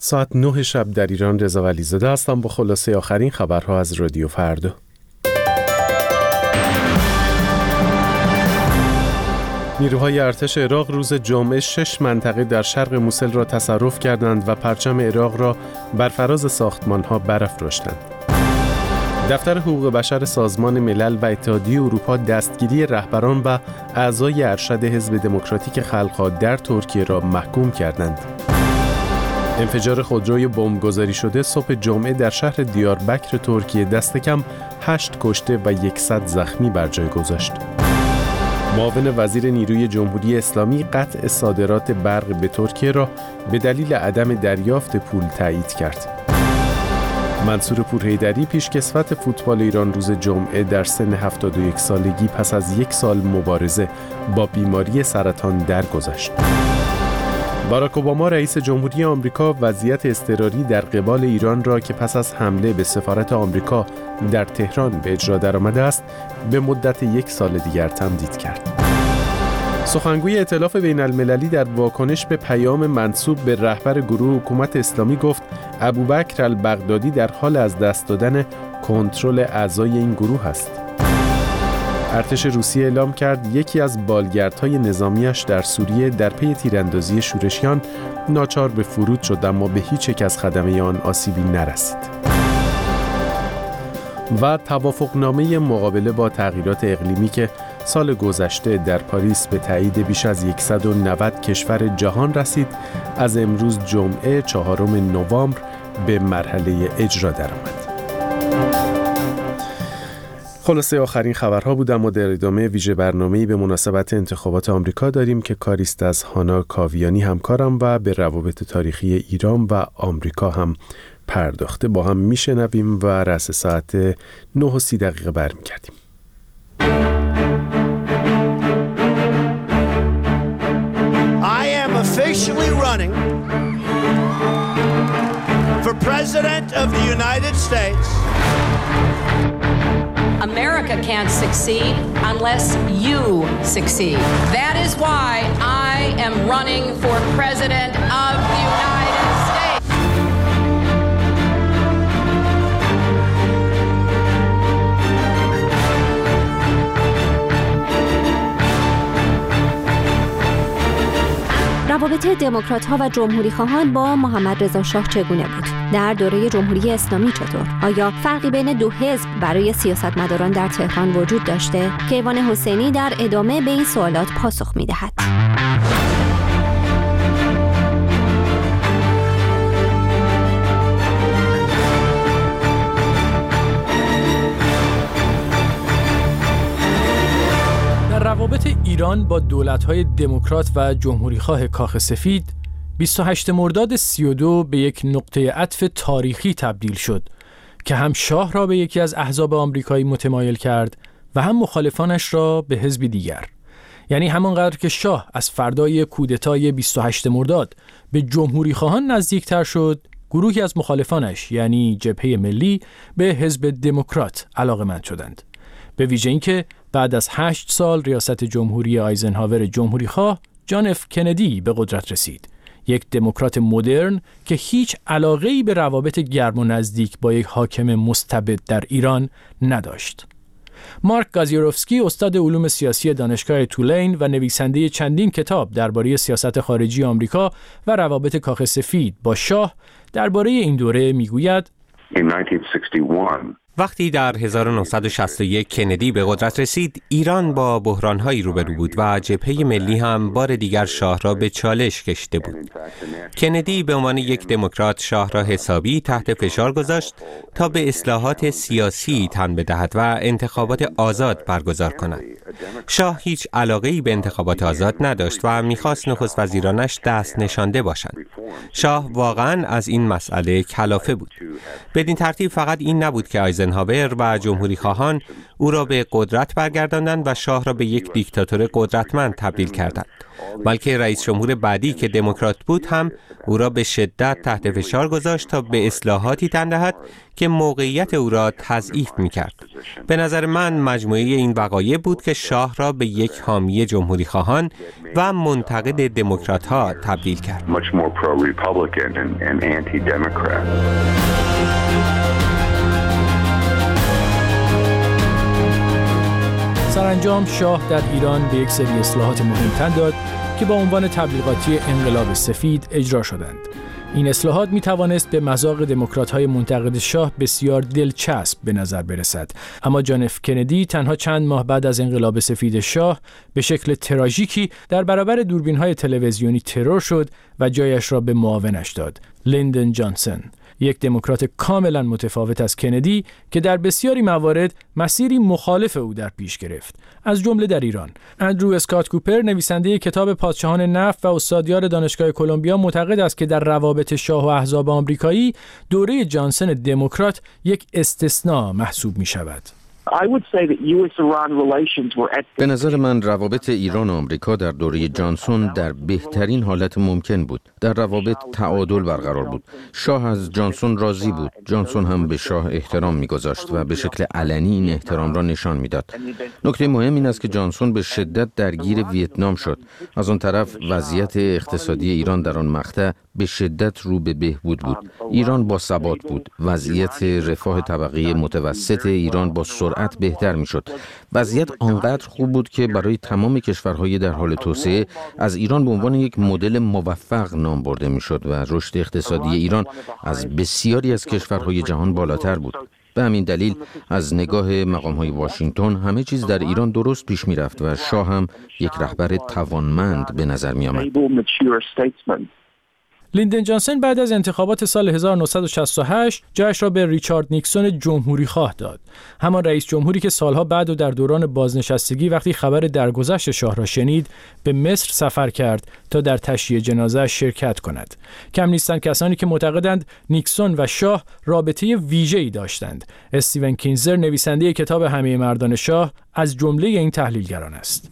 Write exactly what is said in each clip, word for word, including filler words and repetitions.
ساعت نه شب در ایران. رضا ولیزاده هستم با خلاصه آخرین خبرها از رادیو فردا. نیروهای ارتش عراق روز جمعه شش منطقه در شرق موصل را تصرف کردند و پرچم عراق را بر فراز ساختمان‌ها برافراشتند. دفتر حقوق بشر سازمان ملل و اتحادیه اروپا دستگیری رهبران و اعضای ارشد حزب دموکراتیک خلق‌ها در ترکیه را محکوم کردند. انفجار خودروی بمبگذاری شده صبح جمعه در شهر دیاربکر ترکیه دست کم هشت کشته و صد زخمی بر جای گذاشت. معاون وزیر نیروی جمهوری اسلامی قطع صادرات برق به ترکیه را به دلیل عدم دریافت پول تایید کرد. منصور پورحیدری پیشکسوت فوتبال ایران روز جمعه در سن هفتاد و یک سالگی پس از یک سال مبارزه با بیماری سرطان درگذشت. باراک اوباما رئیس جمهوری آمریکا وضعیت اضطراری در قبال ایران را که پس از حمله به سفارت آمریکا در تهران به اجرا درآمده است به مدت یک سال دیگر تمدید کرد. سخنگوی ائتلاف بین المللی در واکنش به پیام منسوب به رهبر گروه حکومت اسلامی گفت ابوبکر البغدادی در حال از دست دادن کنترل اعضای این گروه است. ارتش روسیه اعلام کرد یکی از بالگردهای نظامیش در سوریه در پی تیراندازی شورشیان ناچار به فرود شد اما به هیچ یک از خدمه آن آسیبی نرسید. و توافقنامه مقابله با تغییرات اقلیمی که سال گذشته در پاریس به تایید بیش از صد و نود کشور جهان رسید، از امروز جمعه چهارم نوامبر به مرحله اجرا درآمد. خلاصه آخرین خبرها بود، اما در ادامه ویژه برنامه‌ای به مناسبت انتخابات آمریکا داریم که کاریست از هانا کاویانی همکارم و به روابط تاریخی ایران و آمریکا هم پرداخته. با هم میشنویم و رأس ساعت نه و سی دقیقه برمیگردیم. I am officially running for President of the United States. America can't succeed unless you succeed. That is why I am running for President of the United States. روابط دموکرات‌ها و جمهوری‌خواهان با محمد رضا شاه چگونه بود؟ در دوره جمهوری اسلامی چطور؟ آیا فرقی بین دو حزب برای سیاستمداران در تهران وجود داشته؟ کیوان حسینی در ادامه به این سوالات پاسخ می‌دهد. روابط ایران با دولت‌های دموکرات و جمهوری‌خواه کاخ سفید بیست و هشتم مرداد سی و دو به یک نقطه عطف تاریخی تبدیل شد که هم شاه را به یکی از احزاب آمریکایی متمایل کرد و هم مخالفانش را به حزبی دیگر. یعنی همانقدر که شاه از فردای کودتای بیست و هشتم مرداد به جمهوری‌خواهان نزدیکتر شد، گروهی از مخالفانش یعنی جبهه ملی به حزب دموکرات علاقه‌مند شدند. به ویژه اینکه بعد از هشت سال ریاست جمهوری آیزنهاور جمهوری‌خواه، جان اف کندی به قدرت رسید. یک دموکرات مدرن که هیچ علاقه‌ای به روابط گرم و نزدیک با یک حاکم مستبد در ایران نداشت. مارک گازیروفسکی استاد علوم سیاسی دانشگاه تولین و نویسنده چندین کتاب درباره سیاست خارجی آمریکا و روابط کاخ سفید با شاه درباره این دوره میگوید وقتی در هزار و نهصد و شصت و یک کندی به قدرت رسید، ایران با بحران‌هایی روبرو بود و جبهه ملی هم بار دیگر شاه را به چالش کشیده بود. کندی به عنوان یک دموکرات شاه را حسابی تحت فشار گذاشت تا به اصلاحات سیاسی تن بدهد و انتخابات آزاد برگزار کند. شاه هیچ علاقه‌ای به انتخابات آزاد نداشت و می‌خواست نخست وزیرانش دست نشانده باشند. شاه واقعاً از این مسئله کلافه بود. بدین ترتیب فقط این نبود که آیزنهاور و جمهوری خواهان او را به قدرت برگرداندند و شاه را به یک دیکتاتور قدرتمند تبدیل کردند. بلکه رئیس جمهور بعدی که دموکرات بود هم او را به شدت تحت فشار گذاشت تا به اصلاحاتی تن دهد که موقعیت او را تضعیف می‌کرد. به نظر من مجموعه این وقایع بود که شاه را به یک حامی جمهوری خواهان و منتقد دموکرات‌ها تبدیل کرد. سرانجام شاه در ایران به یک سری اصلاحات مهم تن داد که با عنوان تبلیغاتی انقلاب سفید اجرا شدند. این اصلاحات می توانست به مذاق دموکرات‌های منتقد شاه بسیار دلچسب به نظر برسد، اما جان اف کندی تنها چند ماه بعد از انقلاب سفید شاه به شکل تراژیکی در برابر دوربین‌های تلویزیونی ترور شد و جایش را به معاونش داد، لیندن جانسون، یک دموکرات کاملا متفاوت از کندی که در بسیاری موارد مسیری مخالف او در پیش گرفت، از جمله در ایران. اندرو اسکات کوپر، نویسنده کتاب پادشاهان نفت و استادیار دانشگاه کلمبیا، معتقد است که در روابط شاه و احزاب آمریکایی دوره جانسون دموکرات یک استثناء محسوب می شود. به نظر من روابط ایران و آمریکا در دوره جانسون در بهترین حالت ممکن بود. در روابط تعادل برقرار بود. شاه از جانسون راضی بود. جانسون هم به شاه احترام می‌گذاشت و به شکل علنی این احترام را نشان می‌داد. نکته مهم این است که جانسون به شدت درگیر ویتنام شد. از آن طرف وضعیت اقتصادی ایران در آن مقطع به شدت رو به بهبود بود. ایران با ثبات بود. وضعیت رفاه طبقه متوسط ایران با سرعت بهتر میشد. وضعیت آنقدر خوب بود که برای تمام کشورهای در حال توسعه از ایران به عنوان یک مدل موفق نام برده میشد و رشد اقتصادی ایران از بسیاری از کشورهای جهان بالاتر بود. به همین دلیل از نگاه مقام‌های واشنگتن همه چیز در ایران درست پیش میرفت و شاه هم یک رهبر توانمند به نظر می آمد. لیندن جانسون بعد از انتخابات سال هزار و نهصد و شصت و هشت جایش را به ریچارد نیکسون جمهوری خواه داد. همان رئیس جمهوری که سالها بعد و در دوران بازنشستگی وقتی خبر درگذشت شاه را شنید، به مصر سفر کرد تا در تشییع جنازه شرکت کند. کم نیستند کسانی که معتقدند نیکسون و شاه رابطه ویژه‌ای داشتند. استیون کینزر، نویسنده کتاب همه مردان شاه، از جمله این تحلیلگران است.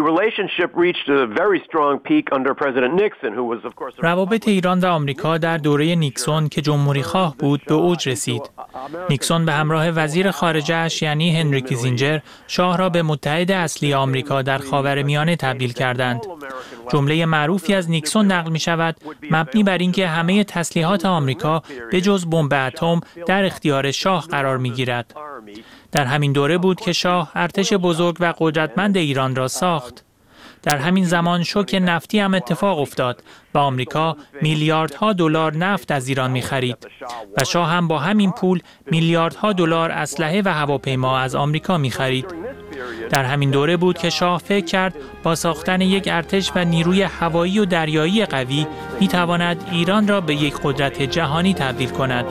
روابط ایران و آمریکا در دوره نیکسون که جمهوری خواه بود به اوج رسید. نیکسون به همراه وزیر خارجه‌اش یعنی هنری کیسینجر شاه را به متحد اصلی آمریکا در خاورمیانه تبدیل کردند. جمله معروفی از نیکسون نقل می شود مبنی بر اینکه همه تسلیحات آمریکا به جز بمب اتم در اختیار شاه قرار می گیرد. در همین دوره بود که شاه ارتش بزرگ و قدرتمند ایران را ساخت. در همین زمان شوک نفتی هم اتفاق افتاد و آمریکا میلیاردها دلار نفت از ایران می‌خرید و شاه هم با همین پول میلیاردها دلار اسلحه و هواپیما از آمریکا می‌خرید. در همین دوره بود که شاه فکر کرد با ساختن یک ارتش و نیروی هوایی و دریایی قوی می‌تواند ایران را به یک قدرت جهانی تبدیل کند.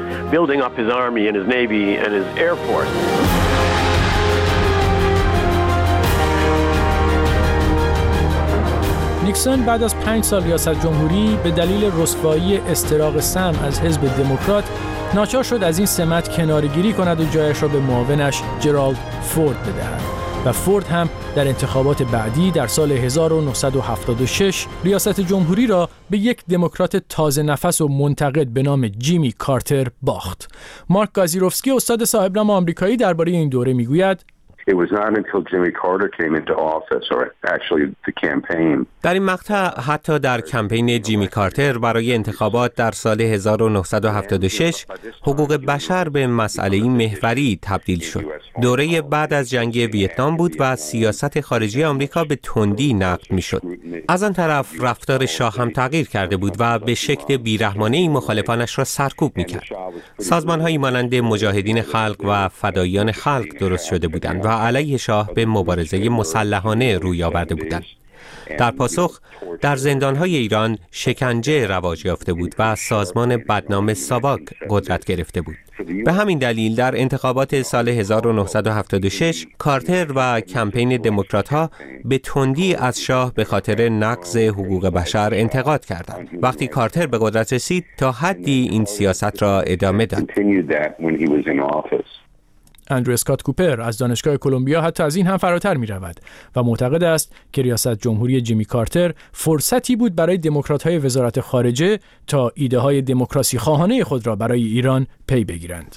نیکسون بعد از پنج سال ریاست جمهوری به دلیل رسوایی استراق سم از حزب دموکرات ناچار شد از این سمت کناره‌گیری کند و جایش را به معاونش جرالد فورد بدهد و فورد هم در انتخابات بعدی در سال هزار و نهصد و هفتاد و شش ریاست جمهوری را به یک دموکرات تازه نفس و منتقد به نام جیمی کارتر باخت. مارک گازیروفسکی، استاد صاحب نام آمریکایی، درباره این دوره میگوید It was not until Jimmy Carter came into office, or actually the campaign. در این مقطع حتی در کمپین جیمی کارتر برای انتخابات در سال هزار و نهصد و هفتاد و شش حقوق بشر به مسئله محوری تبدیل شد. دوره بعد از جنگ ویتنام بود و سیاست خارجی آمریکا به تندی نقد می‌شد. از آن طرف رفتار شاه هم تغییر کرده بود و به شکل بیرحمانه‌ای مخالفانش را سرکوب می‌کرد. سازمان‌هایی مانند مجاهدین خلق و فداییان خلق درست شده بودند و علیه شاه به مبارزه مسلحانه روی آورده بودند. در پاسخ در زندان‌های ایران شکنجه رواج یافته بود و سازمان بدنام ساواک قدرت گرفته بود. به همین دلیل در انتخابات سال هزار و نهصد و هفتاد و شش کارتر و کمپین دموکرات‌ها به تندی از شاه به خاطر نقض حقوق بشر انتقاد کردند. وقتی کارتر به قدرت رسید تا حدی این سیاست را ادامه داد. اندرو اسکات کوپر از دانشگاه کلمبیا حتی از این هم فراتر می رود و معتقد است که ریاست جمهوری جیمی کارتر فرصتی بود برای دموکرات‌های وزارت خارجه تا ایده های دموکراسی خواهانه خود را برای ایران پی بگیرند.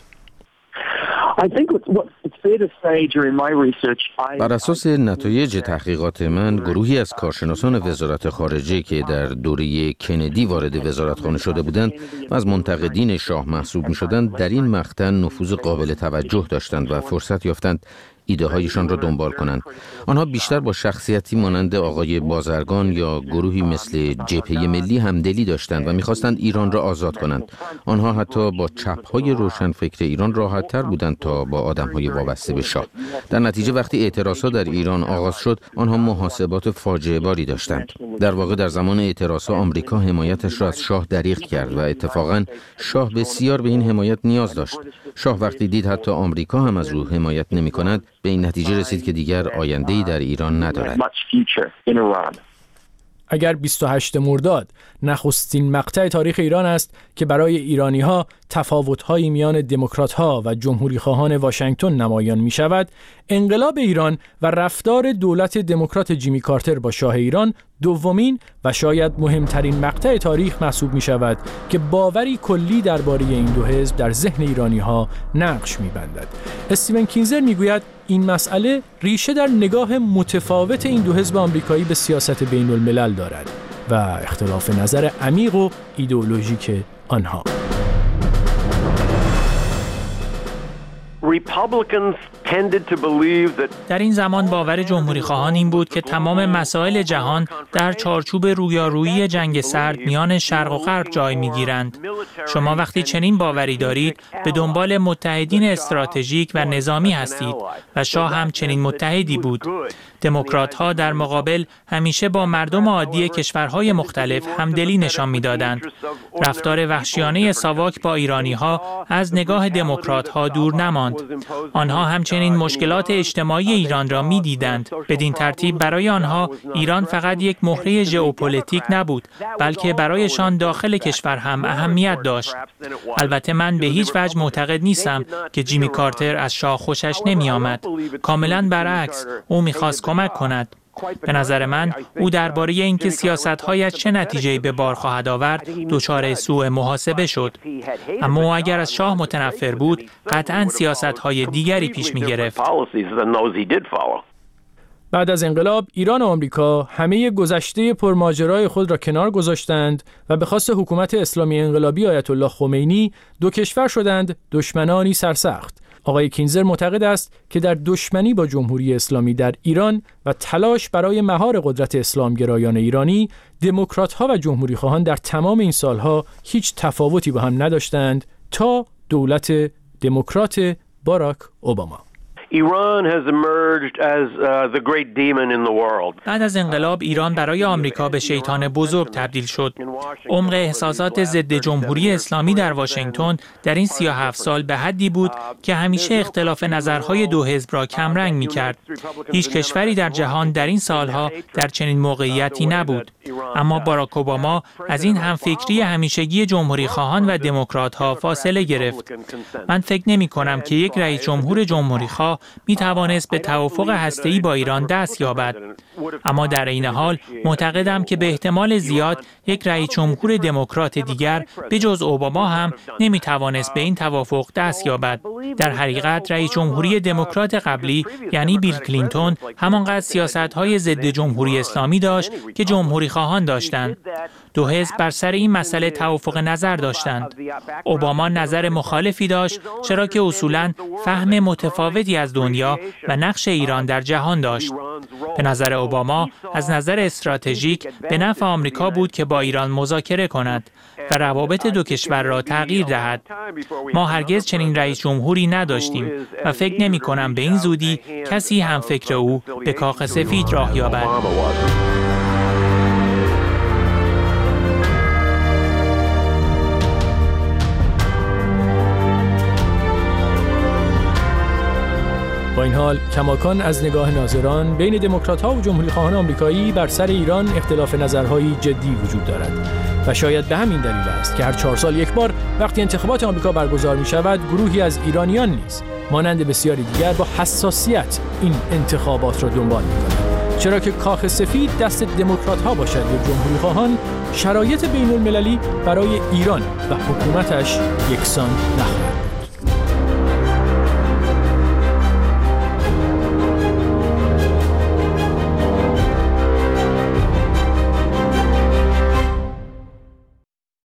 بر اساس نتایج تحقیقات من، گروهی از کارشناسان وزارت خارجه که در دوره کندی وارد وزارتخانه شده بودند و از منتقدین شاه محسوب می شدند، در این مقطع نفوذ قابل توجه داشتند و فرصت یافتند ایده هایشان را دنبال کنند. آنها بیشتر با شخصیتی مانند آقای بازرگان یا گروهی مثل جبهه ملی همدلی داشتند و می‌خواستند ایران را آزاد کنند. آنها حتی با چپ‌های روشنفکر ایران راحت‌تر بودند تا با آدم‌های وابسته به شاه. در نتیجه وقتی اعتراضات در ایران آغاز شد، آنها محاسبات فاجعه باری داشتند. در واقع در زمان اعتراضات آمریکا حمایتش را از شاه دریغ کرد و اتفاقاً شاه بسیار به این حمایت نیاز داشت. شاه وقتی دید حتی آمریکا هم از او حمایت نمی‌کند، به این نتیجه رسید که دیگر آینده‌ای در ایران ندارد. اگر بیست و هشتم مرداد نخستین مقطع تاریخ ایران است که برای ایرانی‌ها تفاوت‌های میان دموکرات‌ها و جمهوری‌خواهان واشنگتن نمایان می‌شود، انقلاب ایران و رفتار دولت دموکرات جیمی کارتر با شاه ایران دومین و شاید مهمترین مقطع تاریخ محسوب می‌شود که باوری کلی درباره این دو حزب در ذهن ایرانی‌ها نقش می‌بندد. استیون کینزر می‌گوید این مسئله ریشه در نگاه متفاوت این دو حزب آمریکایی به سیاست بین الملل دارد و اختلاف نظر عمیق و ایدئولوژیک آنها. در این زمان باور جمهوری خواهان این بود که تمام مسائل جهان در چارچوب رویارویی جنگ سرد میان شرق و غرب جای می‌گیرند. شما وقتی چنین باوری دارید به دنبال متحدین استراتژیک و نظامی هستید و شاه هم چنین متحدی بود. دموکرات‌ها در مقابل همیشه با مردم عادی کشورهای مختلف همدلی نشان می‌دادند. رفتار وحشیانه ساواک با ایرانی‌ها از نگاه دموکرات‌ها دور نماند. آنها همچنین مشکلات اجتماعی ایران را می‌دیدند. بدین ترتیب برای آنها ایران فقط یک مهره ژئوپلیتیک نبود، بلکه برایشان داخل کشور هم اهمیت داشت. البته من به هیچ وجه معتقد نیستم که جیمی کارتر از شاه خوشش نمی‌آمد. کاملاً برعکس، او می‌خواست کمک کند. به نظر من او درباره اینکه سیاست‌هایش چه نتیجه‌ای به بار خواهد آورد دچار سوء محاسبه شد. اما او اگر از شاه متنفر بود قطعاً سیاست‌های دیگری پیش می‌گرفت. بعد از انقلاب ایران و آمریکا همه گذشته پرماجرای خود را کنار گذاشتند و به خواست حکومت اسلامی انقلابی آیت الله خمینی دو کشور شدند دشمنانی سرسخت. آقای کینزر معتقد است که در دشمنی با جمهوری اسلامی در ایران و تلاش برای مهار قدرت اسلامگرایان ایرانی، دموکرات‌ها و جمهوری‌خواهان در تمام این سالها هیچ تفاوتی با هم نداشتند تا دولت دموکرات باراک اوباما. Iran has emerged as uh, the great demon in the world. بعد از انقلاب ایران برای آمریکا به شیطان بزرگ تبدیل شد. عمق احساسات ضد جمهوری اسلامی در واشنگتن در این سی و هفت سال به حدی بود که همیشه اختلاف نظرهای دو حزب را کمرنگ می‌کرد. هیچ کشوری در جهان در این سالها در چنین موقعیتی نبود. اما باراک اوباما از این همفکری همیشگی جمهوری خواهان و دموکرات‌ها فاصله گرفت. من فکر نمی‌کنم که یک رئیس جمهور جمهوری خواه می توانست به توافق هسته‌ای با ایران دست یابد. اما در این حال معتقدم که به احتمال زیاد یک رئیس جمهور دموکرات دیگر به جز اوباما هم نمی توانست به این توافق دست یابد. در حقیقت رئیس جمهوری دموکرات قبلی یعنی بیل کلینتون همانقدر سیاست‌های ضد جمهوری اسلامی داشت که جمهوری خواهان داشتند. دو حزب بر سر این مسئله توافق نظر داشتند. اوباما نظر مخالفی داشت چرا که اصولاً فهم متفاوتی از دنیا و نقش ایران در جهان داشت. به نظر اوباما از نظر استراتژیک به نفع آمریکا بود که با ایران مذاکره کند و روابط دو کشور را تغییر دهد. ما هرگز چنین رئیس جمهوری نداشتیم و فکر نمی کنم به این زودی کسی هم فکر او به کاخ سفید راه یابد. با این حال کماکان از نگاه ناظران بین دموکرات‌ها و جمهوری‌خواهان آمریکایی بر سر ایران اختلاف نظرهایی جدی وجود دارد و شاید به همین دلیل است که هر چهار سال یک بار وقتی انتخابات آمریکا برگزار می‌شود گروهی از ایرانیان نیز مانند بسیاری دیگر با حساسیت این انتخابات را دنبال می‌کنند، چرا که کاخ سفید دست دموکرات‌ها باشد یا جمهوری‌خواهان، شرایط بین‌المللی برای ایران و حکومتش یکسان نخواهد.